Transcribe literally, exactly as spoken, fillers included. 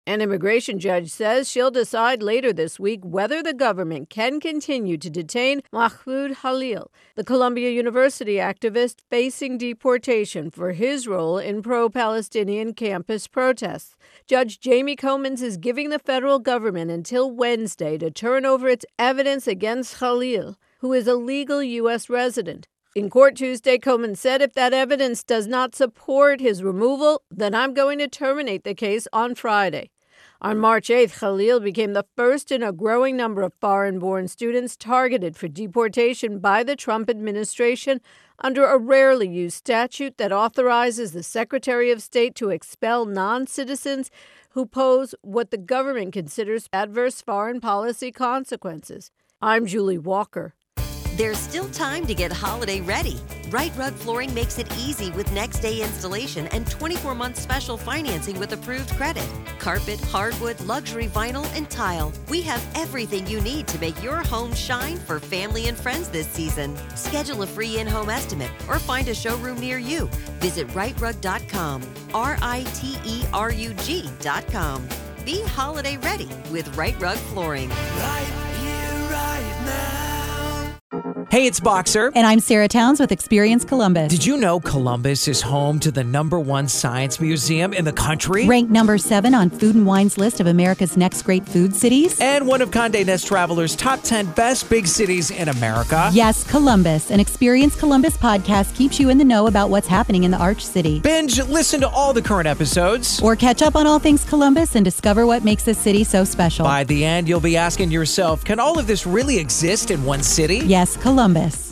An immigration judge says she'll decide later this week whether the government can continue to detain Mahmoud Khalil, the Columbia University activist facing deportation for his role in pro-Palestinian campus protests. Judge Jamie Comins is giving the federal government until Wednesday to turn over its evidence against Khalil, who is a legal U S resident. In court Tuesday, Comins said if that evidence does not support his removal, then I'm going to terminate the case on Friday. On March eighth, Khalil became the first in a growing number of foreign-born students targeted for deportation by the Trump administration under a rarely used statute that authorizes the Secretary of State to expel non-citizens who pose what the government considers adverse foreign policy consequences. I'm Julie Walker. There's still time to get holiday ready. Right Rug Flooring makes it easy with next-day installation and twenty-four month special financing with approved credit. Carpet, hardwood, luxury vinyl, and tile. We have everything you need to make your home shine for family and friends this season. Schedule a free in-home estimate or find a showroom near you. Visit right rug dot com, R I T E R U G dot com. Be holiday ready with Right Rug Flooring. Right here, right now. Hey, it's Boxer. And I'm Sarah Towns with Experience Columbus. Did you know Columbus is home to the number one science museum in the country? Ranked number seven on Food and Wine's list of America's next great food cities. And one of Condé Nast Traveler's top ten best big cities in America. Yes, Columbus. An Experience Columbus podcast keeps you in the know about what's happening in the Arch City. Binge, listen to all the current episodes. Or catch up on all things Columbus and discover what makes this city so special. By the end, you'll be asking yourself, can all of this really exist in one city? Yes, Columbus.